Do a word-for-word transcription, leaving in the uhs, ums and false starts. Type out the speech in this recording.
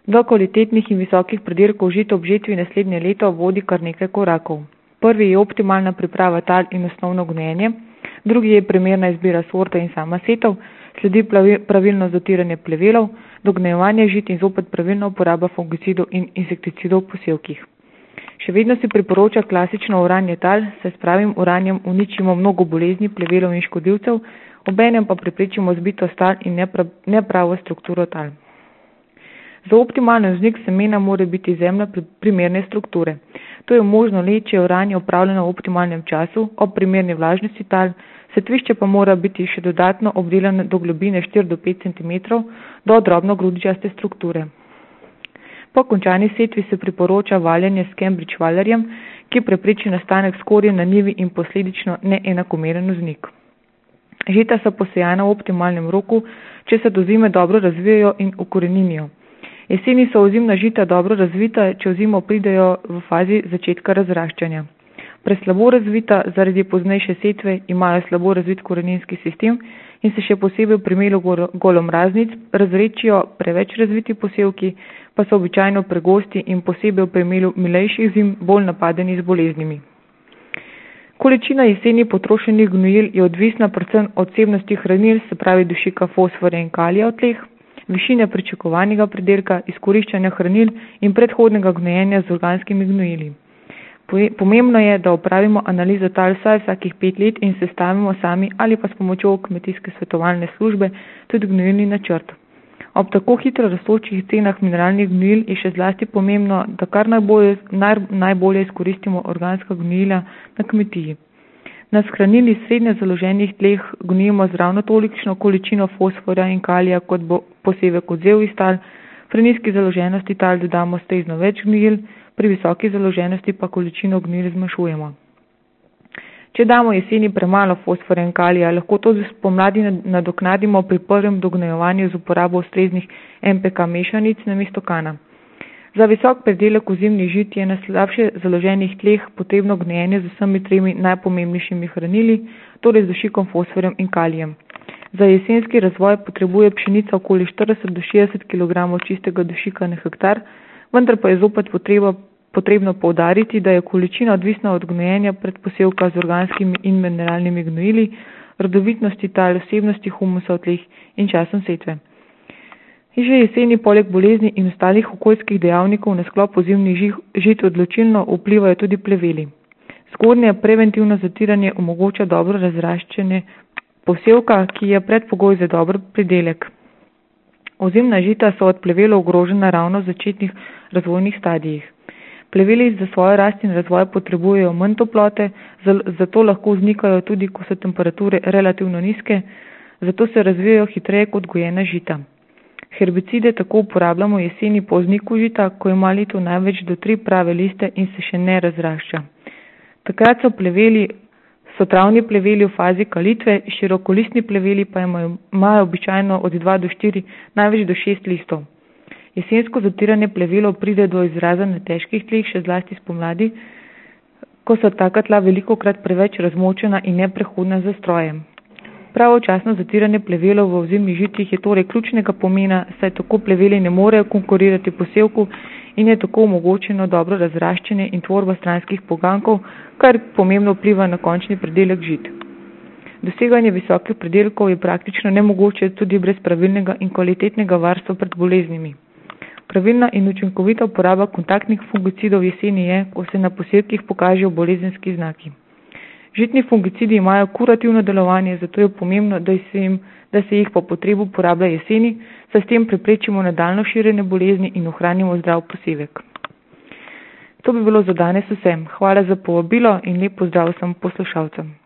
Do kvalitetnih in visokih pridelkov žita ob žetvi naslednje leto vodi kar nekaj korakov. Prvi je optimalna priprava tal in osnovno gnojenje, drugi je primerna izbira sorte in sama setev, sledi pravilno zatiranje plevelov, dognojevanje žit in zopet pravilna uporaba fungicidov in insekticidov v posevkih. Še vedno se priporoča klasično oranje tal, saj s pravim oranjem uničimo mnogo bolezni, plevelov in škodljivcev, obenem pa preprečimo zbitost tal in nepravo strukturo tal. Za optimalen vznik semena mora biti zemlja primerne strukture. To je možno le, če je oranje opravljeno v optimalnem času, ob primerni vlažnosti tal, setvišče pa mora biti še dodatno obdelano do globine štiri do pet centimetrov do drobno grudičaste strukture. Po končani setvi se priporoča valjenje s Cambridge valjarjem, ki prepreči nastanek skorje na njivi in posledično neenakomeren vznik. Žita so posejana v optimalnem roku, če se do zime dobro razvijajo in ukoreninijo. Jeseni so ozimna žita dobro razvita, če v zimo pridejo v fazi začetka razraščanja. Preslabo razvita zaradi poznejše setve imajo slabo razvit koreninski sistem in se še posebej v primeru golomraznic razrečijo, preveč razviti posevki pa so običajno pregosti in posebej v primeru milejših zim bolj napadeni z boleznimi. Količina jeseni potrošenih gnojil je odvisna predvsem od vsebnosti hranil, se pravi dušika, fosforja in kalija v tleh, višine pričakovanega pridelka, izkoriščanja hranil in predhodnega gnojenja z organskimi gnojili. Pomembno je, da opravimo analizo tal vsaj vsakih pet let in sestavimo sami ali pa s pomočjo kmetijske svetovalne službe tudi gnojilni načrt. Ob tako hitro rastočih cenah mineralnih gnojil je še zlasti pomembno, da kar najbolje, naj, najbolje izkoristimo organska gnojila na kmetiji. Na shranili srednje založenih tleh gnojimo z ravno tolikšno količino fosforja in kalija, kot bo posevek odzel iz tal, pri nizki založenosti tal dodamo ustrezno več gnojil, pri visoki založenosti pa količino gnojil zmanjšujemo. Če damo jeseni premalo fosforja in kalija, lahko to spomladi nadoknadimo pri prvem dognojevanju z uporabo ustreznih en pe ka mešanic namesto kana. Za visok pridelek ozimnih žit je na slabše založenih tleh potrebno gnojenje z vsemi tremi najpomembnejšimi hranili, torej z dušikom, fosforjem in kalijem. Za jesenski razvoj potrebuje pšenica okoli štirideset do šestdeset kilogramov čistega dušika na hektar, vendar pa je zopet potreba, potrebno poudariti, da je količina odvisna od gnojenja predposevka z organskimi in mineralnimi gnojili, rodovitnosti tal, vsebnosti humusa v tleh in časom setve. In že jeseni poleg bolezni in ostalih okoljskih dejavnikov na sklop ozimnih žit odločilno vplivajo tudi pleveli. Zgodnje preventivno zatiranje omogoča dobro razraščanje posevka, ki je predpogoj za dober pridelek. Ozimna žita so od plevelov ogrožena ravno v začetnih razvojnih stadijih. Pleveli za svojo rast in razvoj potrebujejo manj toplote, zato lahko vznikajo tudi, ko so temperature relativno nizke, zato se razvijajo hitreje kot gojena žita. Herbicide tako uporabljamo jeseni po vzniku žita, ko ima leto največ do tri prave liste in se še ne razrašča. Takrat so pleveli, so travni pleveli v fazi kalitve, širokolistni pleveli pa imajo, imajo običajno od dva do štiri, največ do šest listov. Jesensko zatiranje plevelov pride do izraza na težkih tleh, še zlasti spomladi, ko so taka tla velikokrat preveč razmočena in neprehodna za strojem. Pravočasno zatiranje plevelov v ozimnih žitih je torej ključnega pomena, saj tako pleveli ne morejo konkurirati posevku in je tako omogočeno dobro razraščanje in tvorba stranskih pogankov, kar pomembno vpliva na končni pridelek žit. Doseganje visokih pridelkov je praktično nemogoče tudi brez pravilnega in kvalitetnega varstva pred boleznimi. Pravilna in učinkovita uporaba kontaktnih fungicidov jeseni je, ko se na posevkih pokažejo bolezenski znaki. Žitni fungicidi imajo kurativno delovanje, zato je pomembno, da se, jim, da se jih po potrebu uporablja jeseni, saj s tem preprečimo nadaljnjo širjenje bolezni in ohranimo zdrav posevek. To bi bilo za danes vse. Hvala za povabilo in lep pozdrav vsem poslušalcem.